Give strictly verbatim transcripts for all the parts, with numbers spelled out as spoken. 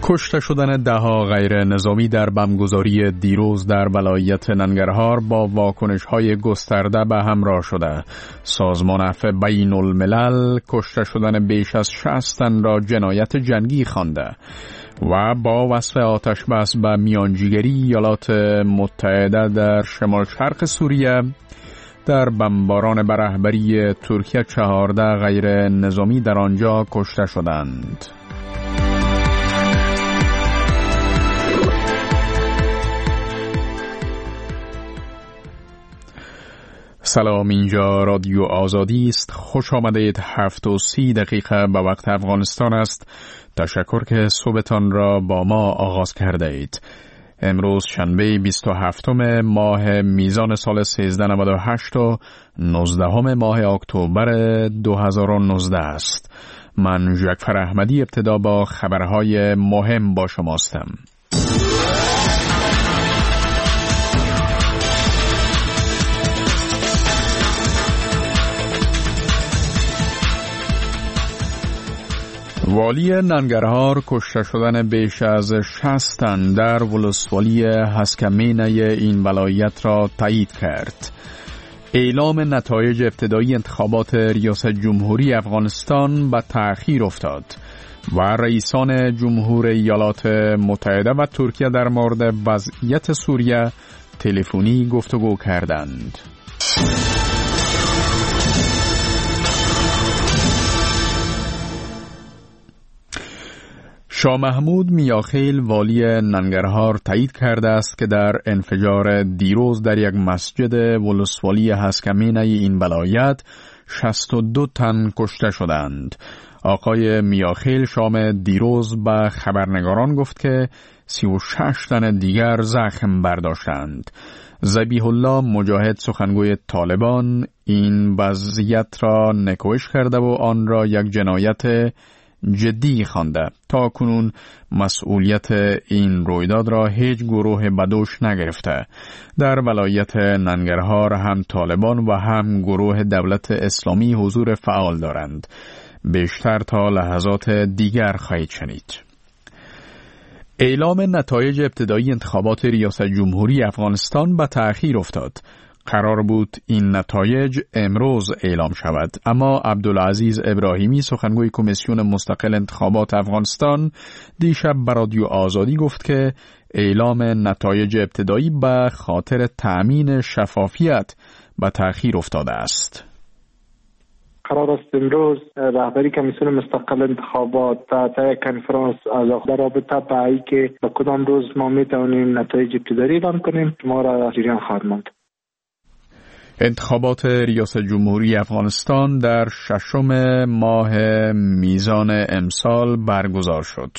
کشته شدن دهها غیر نظامی در بمبگذاری دیروز در ولایت ننگرهار با واکنش‌های گسترده به همراه شده. سازمان عفو بین الملل کشته شدن بیش از شصت تن را جنایت جنگی خوانده و با وصف آتش بس به میانجیگری ایالات متحده در شمال شرق سوریه در بمباران به رهبری ترکیه چهارده غیر نظامی در آنجا کشته شدند. سلام، اینجا رادیو آزادی است. خوش آمدید. هفت و سی دقیقه به وقت افغانستان است. تشکر که صبحتان را با ما آغاز کرده اید. امروز شنبه بیست و هفتم ماه میزان سال سیزده نود و هشت و نوزدهم ماه اکتبر دو هزار و نوزده است. من جعفر احمدی ابتدا با خبرهای مهم با شماستم. والی ننگرهار کشته شدن بیش از شصت تن در ولسوالی هسکمینه این ولایت را تایید کرد. اعلام نتایج ابتدایی انتخابات ریاست جمهوری افغانستان به تأخیر افتاد و رئیسان جمهور ایالات متحده و ترکیه در مورد وضعیت سوریه تلفنی گفتگو کردند. شاه محمود میاخیل والی ننگرهار تایید کرده است که در انفجار دیروز در یک مسجد ولسوالی هسکمینه این ولایت شصت و دو تن کشته شدند. آقای میاخیل شام دیروز به خبرنگاران گفت که سی و شش تن دیگر زخم برداشتند. ذبیح الله مجاهد سخنگوی طالبان این وضعیت را نکوهش کرده و آن را یک جنایت جدی خوانده. تا کنون مسئولیت این رویداد را هیچ گروه بدوش نگرفته. در ولایت ننگرهار هم طالبان و هم گروه دولت اسلامی حضور فعال دارند. بیشتر تا لحظات دیگر خواهید شنید. اعلام نتایج ابتدایی انتخابات ریاست جمهوری افغانستان به تأخیر افتاد. قرار بود این نتایج امروز اعلام شود، اما عبدالعزیز ابراهیمی سخنگوی کمیسیون مستقل انتخابات افغانستان دیشب به رادیو آزادی گفت که اعلام نتایج ابتدایی به خاطر تأمین شفافیت به تأخیر افتاده است. قرار است امروز رهبری کمیسیون مستقل انتخابات تا کنفرانس از در رابطه به ای که به کدام روز ما می توانیم نتایج ابتدایی اعلام کنیم ما را جریان خواهد ماند. انتخابات ریاست جمهوری افغانستان در ششم ماه میزان امسال برگزار شد.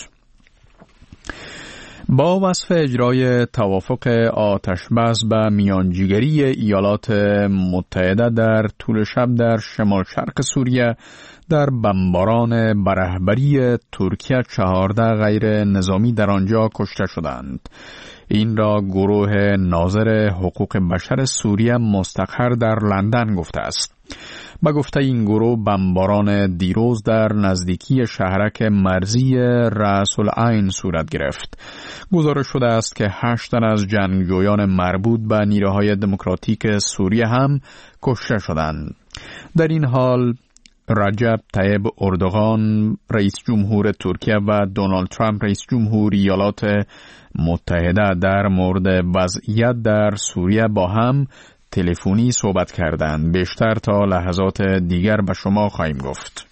با وصف اجرای توافق آتشبس به میانجیگری ایالات متحده در طول شب در شمال شرق سوریه در بمباران به رهبری ترکیه چهارده غیر نظامی در آنجا کشته شدند. این را گروه ناظر حقوق بشر سوریه مستقر در لندن گفته است. به گفته این گروه بمباران دیروز در نزدیکی شهرک مرزی رأس العین صورت گرفت. گزارش شده است که هشت تن از جنگجویان مربوط به نیروهای دموکراتیک سوریه هم کشته شدند. در این حال رجب طیب اردوغان رئیس جمهور ترکیه و دونالد ترامپ رئیس جمهور ایالات متحده در مورد وضعیت در سوریه با هم تلفنی صحبت کردند. بیشتر تا لحظات دیگر به شما خواهیم گفت.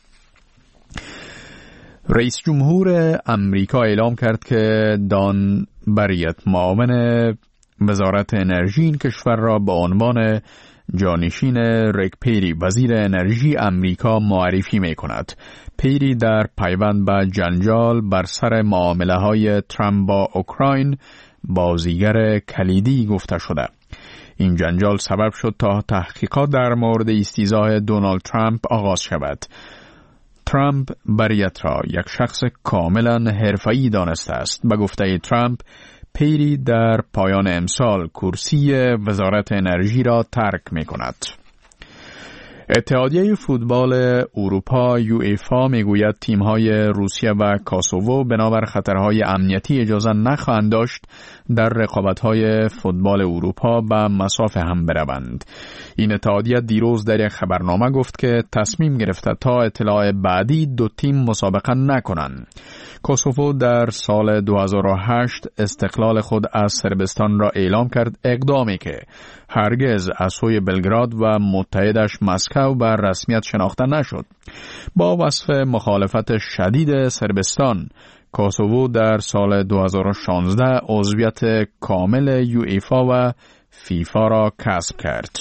رئیس جمهور امریکا اعلام کرد که دان بریت معاون وزارت انرژی این کشور را به عنوان جانشین ریک پیری وزیر انرژی امریکا معرفی می کند. پیری در پیوند به جنجال بر سر معامله های ترامپ با اوکراین بازیگر کلیدی گفته شده. این جنجال سبب شد تا تحقیقات در مورد استیضاح دونالد ترامپ آغاز شود. ترامپ بریت را یک شخص کاملا حرفه‌ای دانسته است. به گفته ترامپ پیری در پایان امسال کرسی وزارت انرژی را ترک می کند. اتحادیه فوتبال اروپا یو ایفا میگوید تیم‌های روسیه و کاسوو بنابر خطرهای امنیتی اجازه نخواهند داشت در رقابت‌های فوتبال اروپا به مسافه هم بروند. این اتحادیه دیروز در یک خبرنامه گفت که تصمیم گرفته تا اطلاع بعدی دو تیم مسابقه نکنند. کاسوو در سال دو هزار و هشت استقلال خود از صربستان را اعلام کرد، اقدامی که هرگز از سوی بلگراد و متحدش مسکو بر رسمیت شناخته نشد. با وصف مخالفت شدید صربستان، کاسوو در سال دو هزار و شانزده عضویت کامل یو ایفا و فیفا را کسب کرد.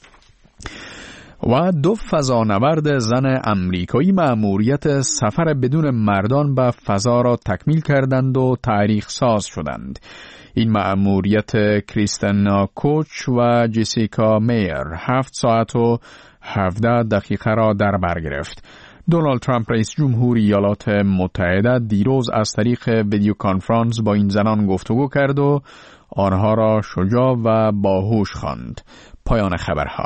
و دو فضانورد زن امریکایی مأموریت سفر بدون مردان به فضا را تکمیل کردند و تاریخ ساز شدند. این مأموریت کریستینا کوچ و جسیکا میر هفت ساعت و هفده دقیقه را در بر گرفت. دونالد ترامپ رئیس جمهور ایالات متحده دیروز از طریق ویدیو کانفرانس با این زنان گفتگو کرد و آنها را شجاع و باهوش خواند. پایان خبرها.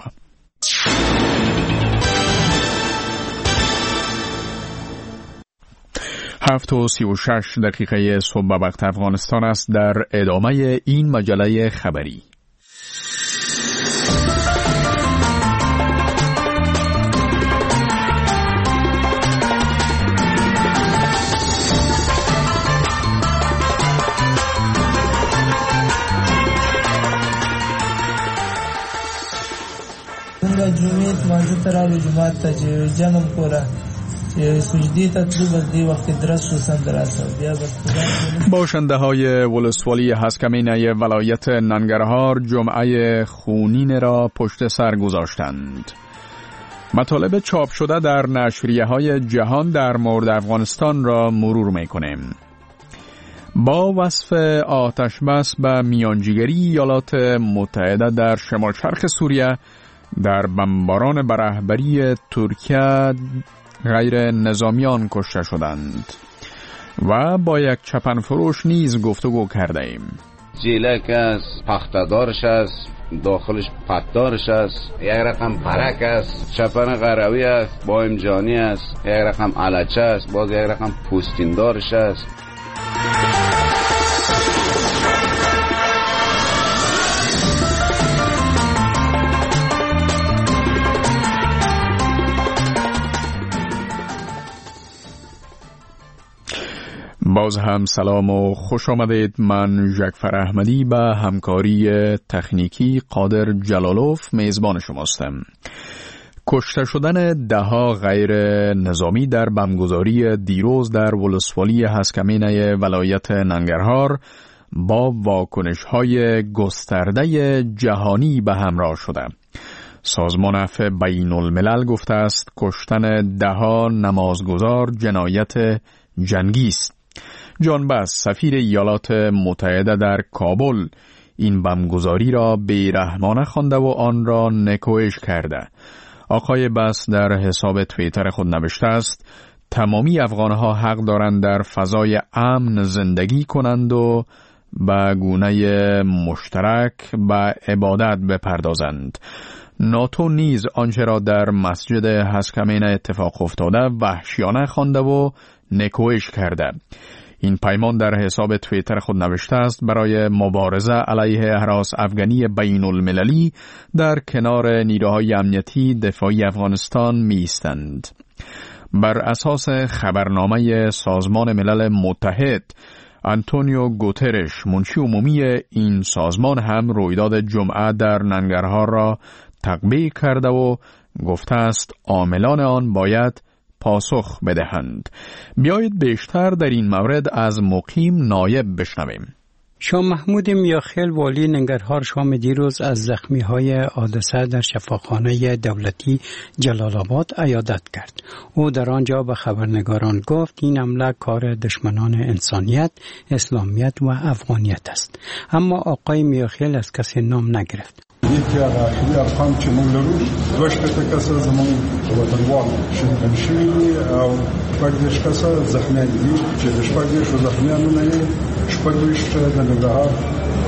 هفت و سی و شش دقیقه صبح وقت افغانستان است. در ادامه این مجله خبری جمعیت مانزه ترالو جماعت تا چې جمع کوره سجدی تطلب دی وقت درست شو سندراسه بیا بس. باشنده های ولسوالی هسکمینه ولایت ننگرهار جمعه خونین را پشت سر گذاشتند. مطالب چاپ شده در نشریه های جهان در مورد افغانستان را مرور میکنیم. با وصف آتش بس به میانجیگری ایالات متحده در شمال شرق سوریه در بمباران به رهبری ترکیه غیر نظامیان کشته شدند و با یک چپن فروش نیز گفتگو کرده ایم. جیلک است، پخته‌دارش است، داخلش پتدارش است، یک رقم پرک است، چپن قروی است، با امجانی است، یک رقم علچه است، باز یک رقم پوستیندارش است. باز هم سلام و خوش آمدید. من ژکفر احمدی به همکاری تکنیکی قادر جلالوف میزبان شماستم. کشته شدن دهها غیر نظامی در بمبگذاری دیروز در ولسوالی هسکمینه ولایت ننگرهار با واکنش‌های گسترده جهانی به همراه شده. سازمان عفو بین الملل گفته است کشتن دهها نمازگزار جنایت جنگی است. جان بس سفیر ایالات متحده در کابل این بمبگذاری را بیرحمانه خوانده و آن را نکوهش کرده. آقای بس در حساب توییتر خود نوشته است تمامی افغانها حق دارند در فضای امن زندگی کنند و به گونه مشترک به عبادت بپردازند. ناتو نیز آنچه را در مسجد هسکمینه اتفاق افتاده وحشیانه خوانده و نکوهش کرده. این پیمان در حساب توییتر خود نوشته است برای مبارزه علیه هراس افغانی بین المللی در کنار نیروهای امنیتی دفاعی افغانستان می ایستند. بر اساس خبرنامه سازمان ملل متحد، آنتونیو گوترش منشی عمومی این سازمان هم رویداد جمعه در ننگرهار را تقبیح کرده و گفته است عاملان آن باید پاسخ بدهند. بیایید بیشتر در این مورد از مقیم نایب بشنویم. شاه محمود میاخیل والی ننگرهار شام دیروز از زخمی‌های حادثه در شفاخانه دولتی جلال آباد عیادت کرد. او در آنجا به خبرنگاران گفت این حمله کار دشمنان انسانیت، اسلامیت و افغانیت است. اما آقای میاخیل از کسی نام نگرفت. یکی از آخری افغان چې موږ لرو دوه شپېته کسه زموږ وطنوال شهیدان شوي دي او شپږ دېرش کسه زخمیان دي چې د شپږ دېرشو زخمیانو نه یې شپږ ویشت د ننګرهار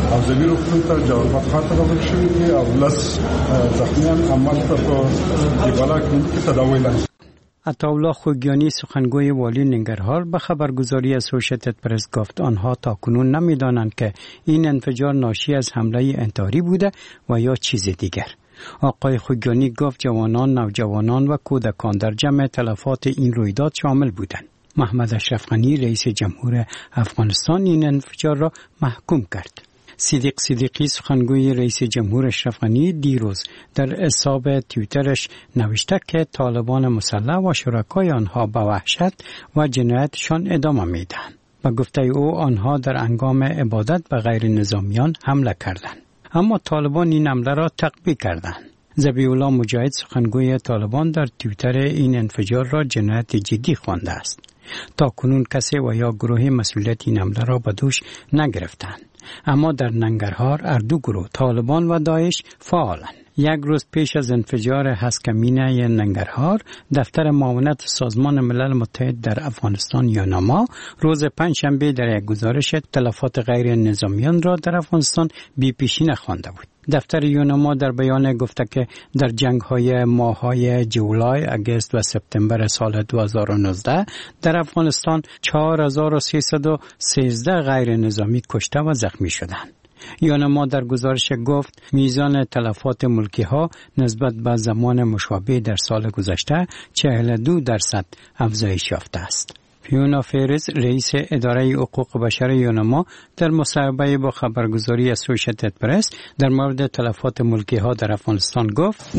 او زمین روغتون تا جوابات خاطر رو بکشوید او لس زخمیان عمل تا دیبالا کنید که تداوی لحظه. عطاالله خوگیانی سخنگوی والی ننگرهار به خبرگزاری اسوشیتد پرس گفت آنها تاکنون نمیدانند که این انفجار ناشی از حمله انتحاری بوده و یا چیز دیگر. آقای خوگیانی گفت جوانان، نوجوانان و کودکان در جمع تلفات این رویداد شامل بودند. محمد اشرف غنی رئیس جمهور افغانستان این انفجار را محکوم کرد. صدیق صدیقی سخنگوی رئیس جمهور اشرف غنی دیروز در حساب توییترش نوشته که طالبان مسلح و شرکای آنها به وحشت و جنایتشان ادامه میدهند. به گفته او آنها در هنگام عبادت به غیر نظامیان حمله کردند. اما طالبان این حمله را تقبیح کردند. ذبیح الله مجاهد سخنگوی طالبان در توییتر این انفجار را جنایت جدی خوانده است. تا کنون کسی و یا گروه مسئولیت این حمله را به دوش نگرفتند. اما در ننگرهار هر دو گروه طالبان و داعش فعالند. یک روز پیش از انفجار هسکمینه ننگرهار، دفتر معاونت سازمان ملل متحد در افغانستان یوناما روز پنجشنبه در یک گزارش تلفات غیر نظامیان را در افغانستان بی پیشینه خوانده بود. دفتر یوناما در بیان گفته که در جنگ‌های ماه‌های جولای، اگست و سپتامبر سال دو هزار و نوزده در افغانستان چهار هزار و سیصد و سیزده غیر نظامی کشته و زخمی شدند. یوناما در گزارش گفت میزان تلفات ملکی ها نسبت به زمان مشابه در سال گذشته چهل و دو درصد افزایش یافته است. فیونا فیرز رئیس اداره حقوق بشر یوناما در مصاحبه با خبرگزاری اسوشیتد پرس در مورد تلفات ملکی ها در افغانستان گفت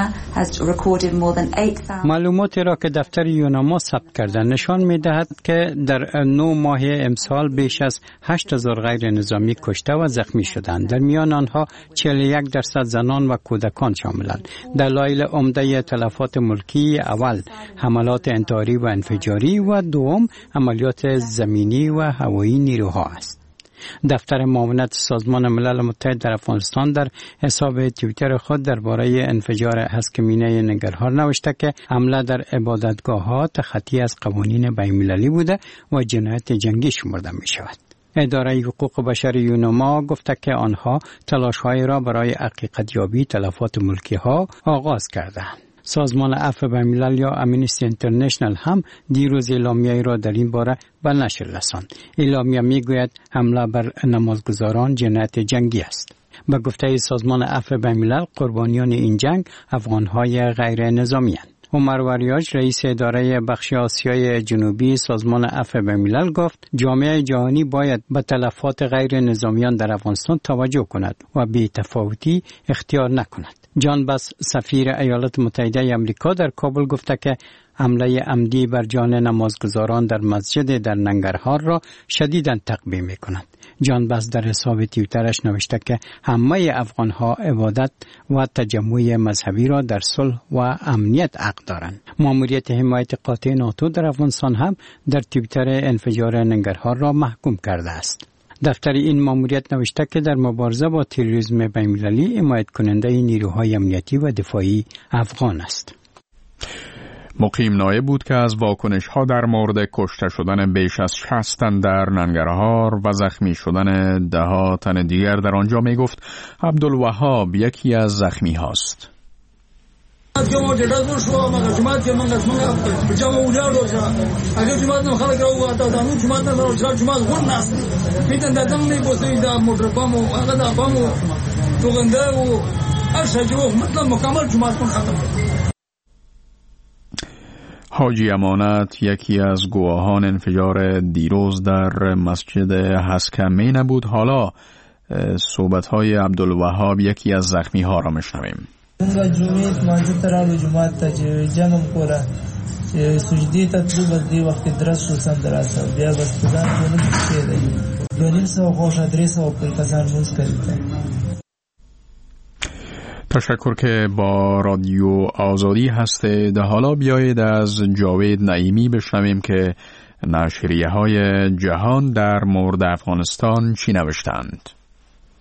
معلوماتی را که دفتر یوناما ثبت کرده نشان می دهد که در نه ماه امسال بیش از هشت هزار غیر نظامی کشته و زخمی شدند. در میان آنها چهل و یک درصد زنان و کودکان شاملند. دلایل عمده تلفات ملکی اول حملات انتحاری و انفجاری و دوم عملیات زمینی و هوایی نیروها است. دفتر معاونت سازمان ملل متحد در افغانستان در حساب توییتر خود درباره انفجار هسکمینه ننگرهار نوشته که حمله در عبادتگاه‌ها تخطی از قوانین بین‌المللی بوده و جنایت جنگی شمرده می شود. اداره حقوق بشر یوناما گفته که آنها تلاش‌های را برای حقیقت یابی تلفات ملکی ها آغاز کردند. سازمان عفو بین‌الملل یا امنیستی اینترنشنال هم دیروز اعلامیه‌ای را در این باره به نشر رساند. اعلامیه می‌گوید حمله بر نمازگزاران جنایت جنگی است. به گفته سازمان عفو بین‌الملل قربانیان این جنگ افغان‌های غیر نظامی‌اند. عمر وریاج رئیس اداره بخش آسیای جنوبی سازمان عفو بین‌الملل گفت جامعه جهانی باید به تلفات غیر نظامیان در افغانستان توجه کند و بی‌تفاوتی اختیار نکند. جان بس سفیر ایالات متحده آمریکا در کابل گفته که حمله عمدی بر جان نمازگزاران در مسجد در ننگرهار را شدیداً تقبیح می‌کند. جان بس در حساب توییترش نوشته که همه افغان‌ها عبادت و تجمع مذهبی را در صلح و امنیت حق دارند. ماموریت حمایت قاطع ناتو در افغانستان هم در توییتر انفجار ننگرهار را محکوم کرده است. دفتر این ماموریت نوشته که در مبارزه با تروریسم بین‌المللی حمایت کننده نیروهای امنیتی و دفاعی افغان است. مقیم نایب بود که از واکنش ها در مورد کشته شدن بیش از شصت تن در ننگرهار و زخمی شدن ده ها تن دیگر در آنجا می گفت عبدالوهاب یکی از زخمی هاست. حاجی امانت یکی از گواهان انفجار دیروز در مسجد هسکمینه بود. حالا صحبت‌های عبدالوهاب یکی از زخمی ها را میشنویم. څنګه جمعې مانځه ته راغلو جومات ته چې جمع کوله چې سجدې ته تلو بس دې وخت کې درس شو سم دراسه بیا بس په ځان کې نه پوښتې دی دوه نیم سوه غوښه درې سوه پورې کسان مونځ کوي. تشکر که با رادیو آزادی هستید. حالا بیایید از جاوید نعیمی بشنویم که نشریه های جهان در مورد افغانستان چی نوشتند.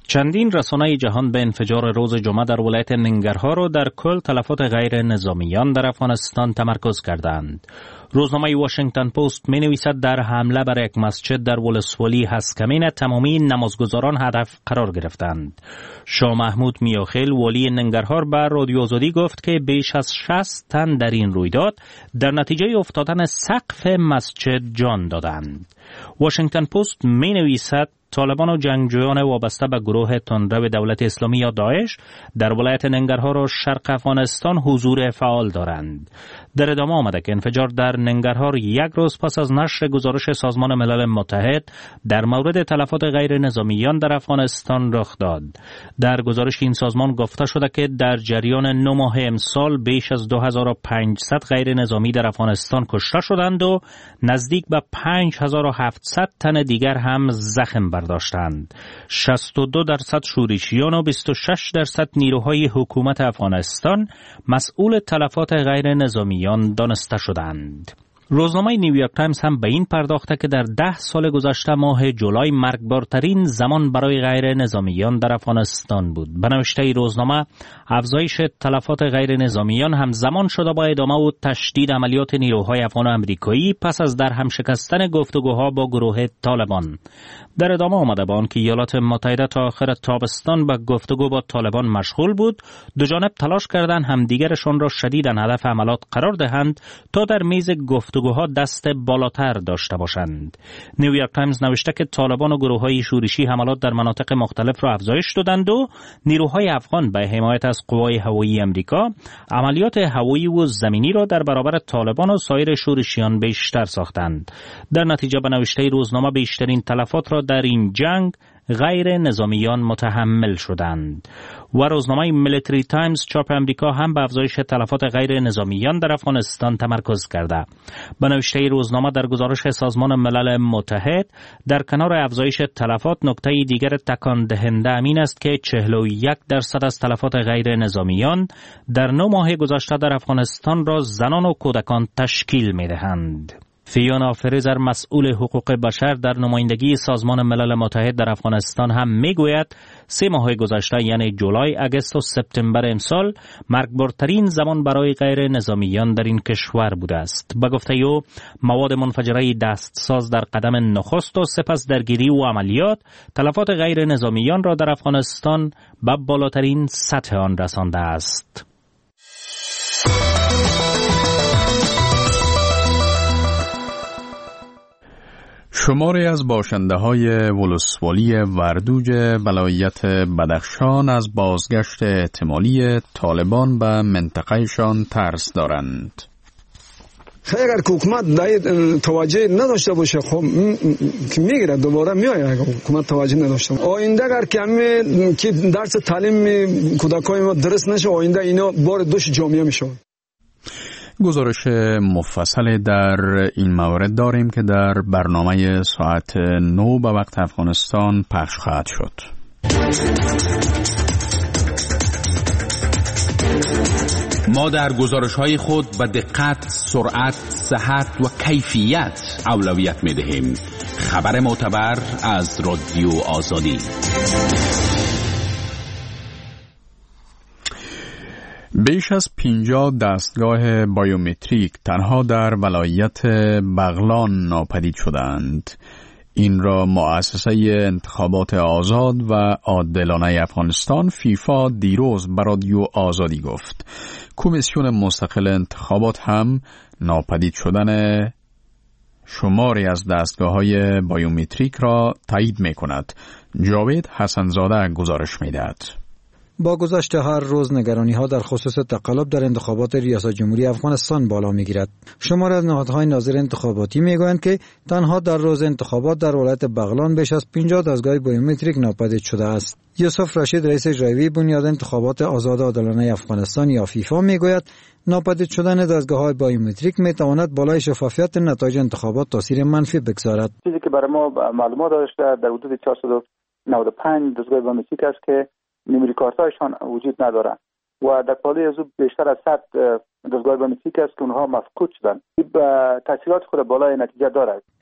چندین رسانه جهان به انفجار روز جمعه در ولایت ننگرهار و در کل تلفات غیر نظامیان در افغانستان تمرکز کردند. روزنامه واشنگتن پست می نویسد در حمله بر یک مسجد در ولسوالی هسکمین تمامی نمازگزاران هدف قرار گرفتند. شاه محمود میاخیل والی ننگرهار بر رادیو آزادی گفت که بیش از شصت تن در این رویداد در نتیجه افتادن سقف مسجد جان دادند. واشنگتن پست می نویسد طالبان و جنگجویان وابسته به گروه تندرو دولت اسلامی یا داعش در ولایت ننگرهار و شرق افغانستان حضور فعال دارند. در ادامه آمده که انفجار در ننگرهار یک روز پس از نشر گزارش سازمان ملل متحد در مورد تلفات غیر نظامیان در افغانستان رخ داد. در گزارش این سازمان گفته شده که در جریان نه ماه امسال بیش از دو هزار و پانصد غیر نظامی در افغانستان کشته شدند و نزدیک به پنج هزار و هفتصد تن دیگر هم زخم برداشتند. شصت و دو درصد شورشیان و بیست و شش درصد نیروهای حکومت افغانستان مسئول تلفات غیر نظامیان دانسته شدند. روزنامه نیویورک تایمز هم به این پرداخته که در ده سال گذشته ماه جولای مرگبارترین زمان برای غیر نظامیان در افغانستان بود. به نوشته روزنامه افزایش تلفات غیر نظامیان همزمان شده با ادامه و تشدید عملیات نیروهای افغان و امریکایی پس از در هم شکستن گفتگوها با گروه طالبان. در ادامه آمده با آنکه ایالات متحده تا آخر تابستان به گفتگو با طالبان مشغول بود، دو جانب تلاش کردند همدیگرشان را شدیداً هدف حملات قرار دهند تا در میز گفتگوها دست بالاتر داشته باشند. نیویورک تایمز نوشته که طالبان و گروه‌های شورشی حملات در مناطق مختلف را افزایش دادند و نیروهای افغان به حمایت از قوای هوایی امریکا عملیات هوایی و زمینی را در برابر طالبان و سایر شورشیان بیشتر ساختند. در نتیجه به نوشته روزنامه بیشترین تلفات را در این جنگ غیر نظامیان متحمل شدند. و روزنامه میلیتری تایمز چاپ امریکا هم به افزایش تلفات غیر نظامیان در افغانستان تمرکز کرده. به نوشته روزنامه در گزارش سازمان ملل متحد در کنار افزایش تلفات نکته دیگر تکان دهنده این است که چهل و یک درصد از تلفات غیر نظامیان در نه ماه گذشته در افغانستان را زنان و کودکان تشکیل می‌دهند. فیونا فریزر مسئول حقوق بشر در نمایندگی سازمان ملل متحد در افغانستان هم میگوید سه ماه گذشته یعنی جولای، اگست و سپتامبر امسال مرگبارترین زمان برای غیر نظامیان در این کشور بوده است. به گفته او مواد منفجره دستساز در قدم نخست و سپس درگیری و عملیات تلفات غیر نظامیان را در افغانستان به بالاترین سطح آن رسانده است. شماری از باشنده‌های ولسوالی وردوج ولایت بدخشان از بازگشت احتمالی طالبان به منطقهشان ترس دارند. اگر حکومت داید توجه نداشته باشه خب میگیره دوباره میآید. اگر حکومت توجه نداشته باشه آینده اگر کمی که درس تعلیم کودکای ما درست نشه آینده اینا بار دوش جامعه میشه. گزارش مفصل در این مورد داریم که در برنامه ساعت نو به وقت افغانستان پخش خواهد شد. ما در گزارش‌های خود به دقت، سرعت، صحت و کیفیت اولویت می‌دهیم. خبر معتبر از رادیو آزادی. بیش از پنجاه دستگاه بایومتریک تنها در ولایت بغلان ناپدید شدند. این را مؤسسه انتخابات آزاد و عادلانه افغانستان فیفا دیروز به رادیو آزادی گفت. کمیسیون مستقل انتخابات هم ناپدید شدن شماری از دستگاه‌های بایومتریک را تایید می‌کند. جاوید حسنزاده گزارش می‌دهد. با گذشت هر روز نگرانی ها در خصوص تقلب در انتخابات ریاست جمهوری افغانستان بالا می گیرد. شمار از نهادهای ناظر انتخاباتی می گویند که تنها در روز انتخابات در ولایت بغلان بیش از پنجاه دستگاه بایومتریک ناپدید شده است. یوسف رشید رئیس اجرایی بنیاد انتخابات آزاد و عادلانه افغانستان یا فیفا می گوید ناپدید شدن دستگاه‌های بایومتریک می تواند بالای شفافیت نتایج انتخابات تاثیر منفی بگذارد. چیزی که برای ما معلومات داشته در حدود چهارصد و نود و پنج دستگاه بایومتریک است که مموری کارت‌هایشان وجود ندارند و در پالی از او بیشتر از صد دستگاه بایومتریک است که اونها مفقود شدند. این تاثیرات خود بالای نتیجه دارد.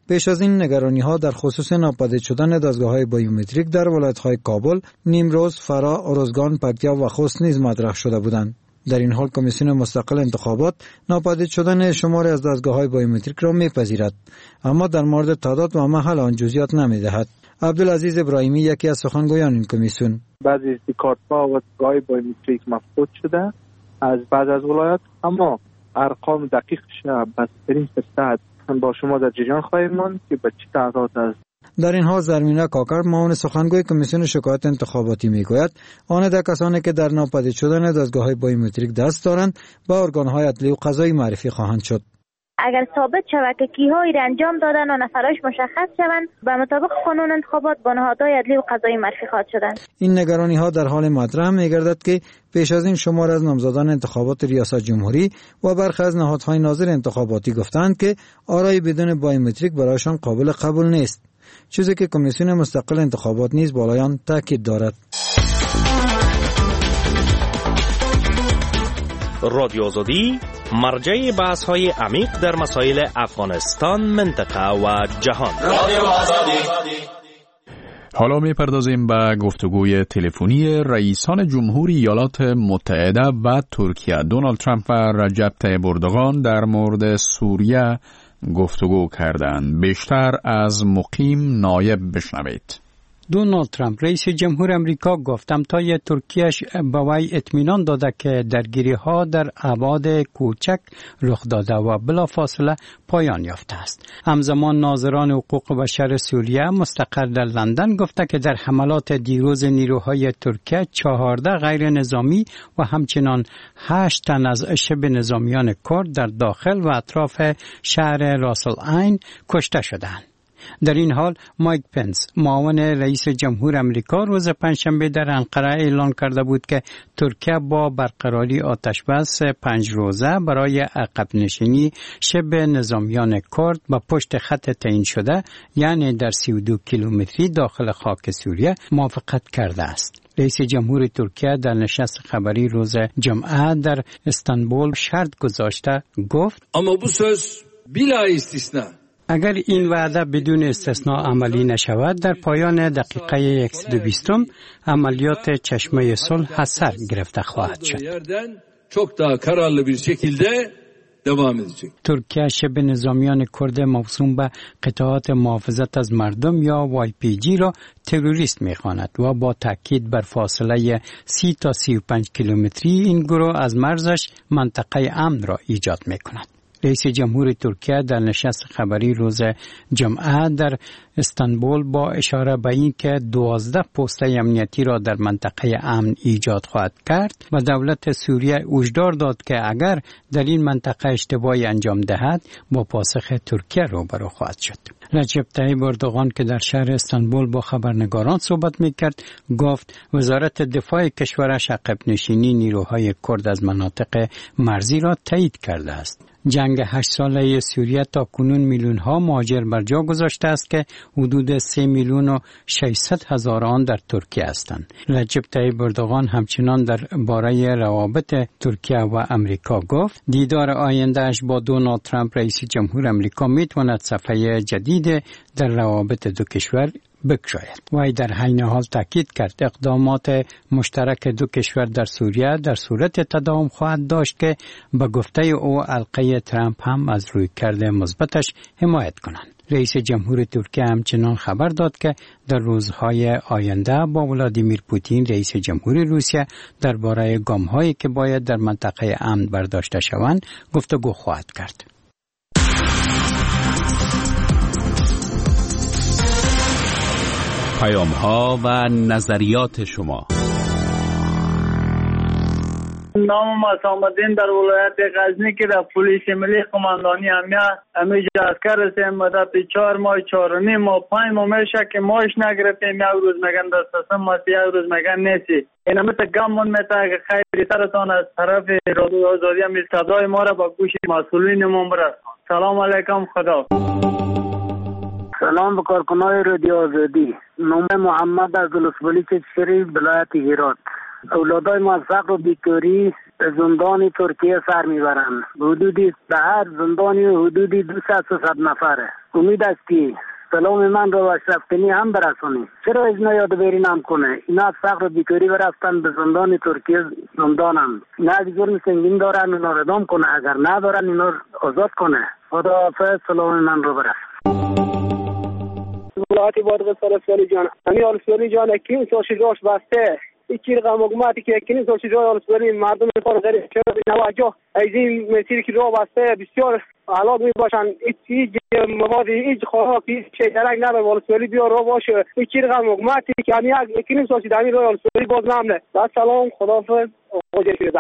پیش از این نگرانی ها در خصوص ناپدید شدن دستگاه های بایومتریک در ولایت های کابل، نیمروز، فرا، ارزگان، پکتیا و خوست نیز مطرح شده بودند. در این حال کمیسیون مستقل انتخابات ناپدید شدن شماری از دستگاه های بایومتریک را میپذیرد، اما در مورد تعداد و محل آن جزئیات نمیدهد. عبدالعزیز ابراهیمی یکی از سخنگویان این کمیسیون: بعضی از کارت‌ها و دستگاه بایومتریک مفقود شده از بعض از ولایات، اما ارقام دقیقش بسترین فیصد با شما در جریان خواهیم ماند که به چه تعداد است. در این حال زرمینه کاکر معاون سخنگوی کمیسیون شکایت انتخاباتی میگوید آن ده کسانی که در ناپدید شدن دستگاه‌های بایومتریک دست دارند به ارگان‌های عدلی و قضایی معرفی خواهند شد. اگر ثابت شود که کیهایی را انجام دادن و نفراش مشخص شوند، به مطابق قانون انتخابات با نهادهای عدلی و قضایی معرفی خواهد شدند. این نگرانی ها در حال مطرح می‌گردد که پیش از این شمار از نامزدان انتخابات ریاست جمهوری و برخی از نهادهای ناظر انتخاباتی گفتند که آرای بدون بایومتریک برایشان قابل قبول نیست، چیزی که کمیسیون مستقل انتخابات نیز بالای آن تاکید دارد. رادیو آزادی مرجع بحث های عمیق در مسائل افغانستان، منطقه و جهان. رادیو آزادی. حالا میپردازیم به گفتگوی تلفنی رئیسان جمهوری ایالات متحده و ترکیه دونالد ترامپ و رجب طیب اردوغان در مورد سوریه گفتگو کردند. بیشتر از مقیم نایب بشنوید. دونالد ترامپ رئیس جمهور امریکا گفتم تا یه ترکیهش به وی اطمینان داده که درگیری ها در ابعاد کوچک رخ داده و بلافاصله پایان یافته است. همزمان ناظران حقوق بشر سوریه مستقر در لندن گفته که در حملات دیروز نیروهای ترکیه چهارده غیر نظامی و همچنان هشت تن از شبه نظامیان کرد در داخل و اطراف شهر راس العین کشته شدند. در این حال مایک پنس معاون رئیس جمهور امریکا روز پنجشنبه در انقره اعلان کرده بود که ترکیه با برقراری آتشبس پنج روزه برای عقب نشینی شبه نظامیان کرد با پشت خط تعیین شده، یعنی در سی و دو کیلومتری داخل خاک سوریه موافقت کرده است. رئیس جمهور ترکیه در نشست خبری روز جمعه در استانبول شرط گذاشته گفت: اما bu söz bila istisna اگر این وعده بدون استثناء عملی نشود، در پایان دقیقه صد و بیست عملیات چشمه صلح از سر گرفته خواهد شد. ترکیه شبه نظامیان کرد موسوم به قطعات محافظت از مردم یا وای پی جی را تروریست می‌خواند و با تاکید بر فاصله سی تا سی و پنج کیلومتری این گروه از مرزش منطقه امن را ایجاد می‌کند. رئیس جمهور ترکیه در نشست خبری روز جمعه در استانبول با اشاره به این که دوازده پست امنیتی را در منطقه امن ایجاد خواهد کرد و دولت سوریه هشدار داد که اگر در این منطقه اشتباهی انجام دهد با پاسخ ترکیه روبرو خواهد شد. رجب طیب اردوغان که در شهر استانبول با خبرنگاران صحبت میکرد گفت وزارت دفاع کشورش عقب نشینی نیروهای کرد از مناطق مرزی را تایید کرده است. جنگ هشت ساله سوریه تا کنون میلیون ها مهاجر بر جا گذاشته است که حدود سه میلیون و ششصد هزار آن در ترکیه هستند. رجب طیب اردوغان همچنان در باره روابط ترکیه و امریکا گفت دیدار آیندهش با دونالد ترامپ رئیس جمهور امریکا میتواند صفحه جدید در روابط دو کشور بگشاید. وی در عین حال تاکید کرد اقدامات مشترک دو کشور در سوریه در صورت تداوم خواهد داشت که به گفته او حلقه ترامپ هم از رویکرد مثبتش حمایت کنند. رئیس جمهور ترکیه همچنان خبر داد که در روزهای آینده با ولادیمیر پوتین رئیس جمهور روسیه درباره گام‌هایی که باید در منطقه امن برداشته شوند گفتگو خواهد کرد. پیام ها و نظریات شما. نام حسام الدین در ولایت غزنی که در پلیس ملی قماندانی امنیه همیشه عسکر هستیم. مدت چهار ماه چهار و نیم ماه پنج ماه میشه که ماش نگرفتیم. یک روز میگن دست هستم ماست، یک روز میگن نیستی. این همه تا گمون میتا که خیلی سرتان از طرف رادیو آزادی هم صدای ما را با گوش مسئولینمون برسان. سلام علیکم، خدا. سلام به کارکنان رادیو آزادی. نام محمد از دلسبالی چشری ولایت هرات. اولادای ما فقر و بیکاری زندان ترکیه سر میبرند. حدودی به هر زندانی حدودی دویست تا سیصد نفره. امید است که سلام من رو اشرف غنی هم برسونی. چرا از اینا یاد بری نام کنه؟ اینا فقر و بیکاری برفتن به زندان ترکیه زندانم. اینا از جرم سنگین دارن، اینا رو ادام کنه. اگر ندارن اینا آزاد کنه. خداحافظ، سلام من رو برسون. ولایت بادغیس آلسولی جان، همین آلسولی جان کی سوشی جوش بسته. ایکی رقم حکومتی که کنی سوشی جوی آلسولی مردم کار غریب چرا نواجه از این مسیری که رو بسته بسیار حالا می باشن. هیچ مواد هیچ خوراکی هیچ درک نبر آلسولی بیا رو باشه. ایکی رقم حکومتی که همین کنی سوشی دمی رو آلسولی باز نامه. سلام، خداحافظ، خوشی شده.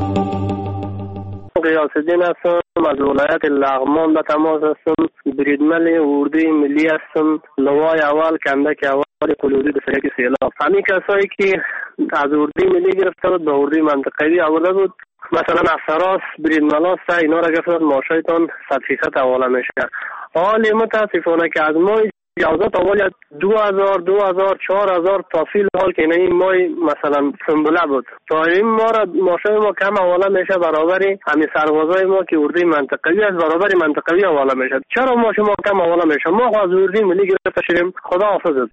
غیاث‌الدین هستم، از ولایت لغمان به تماس هستم. بریدمن اردوی ملی هستم. لوای اول کندک اول کلوری به سریع سیلاب. همین کسایی که از اردوی ملی گرفته بود به اردوی منطقوی آورده بود، مثلا افسراس بریدمناس اینا را گرفته بود ماشایتان صد فیصد حواله میشه. حال متاسفانه که از ماه جوازات اول دو هزار دو هزار چهار هزار تا فیل حال که این ماه مثلا سنبله بود تا این ما را ماشای ما کم حواله میشه برابری همین سربازای ما که اردوی منطقوی از برابری منطقوی حواله میشه. چرا ما شما کم حواله میشه؟ ما از اردوی ملی گرفته شدیم. خدا حافظ.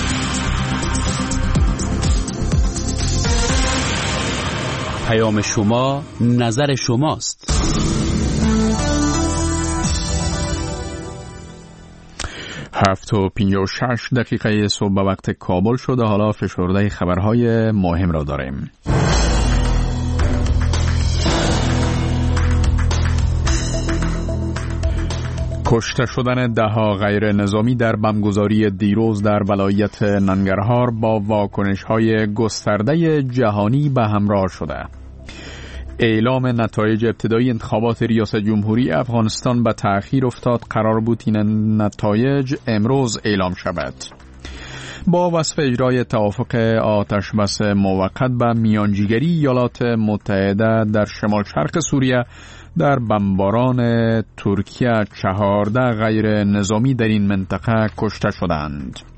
پیام شما نظر شماست. هفت و پنجاه و شش دقیقه صبح به وقت کابل شده. حالا فشرده خبرهای مهم را داریم. کشته شدن ده ها غیر نظامی در بمبگذاری دیروز در ولایت ننگرهار با واکنش‌های گسترده جهانی به همراه شده. اعلام نتایج ابتدایی انتخابات ریاست جمهوری افغانستان به تأخیر افتاد. قرار بود این نتایج امروز اعلام شود. با وصف اجرای توافق آتش بس موقت به میانجیگری ایالات متحده در شمال شرق سوریه در بمباران ترکیه چهارده غیر نظامی در این منطقه کشته شدند.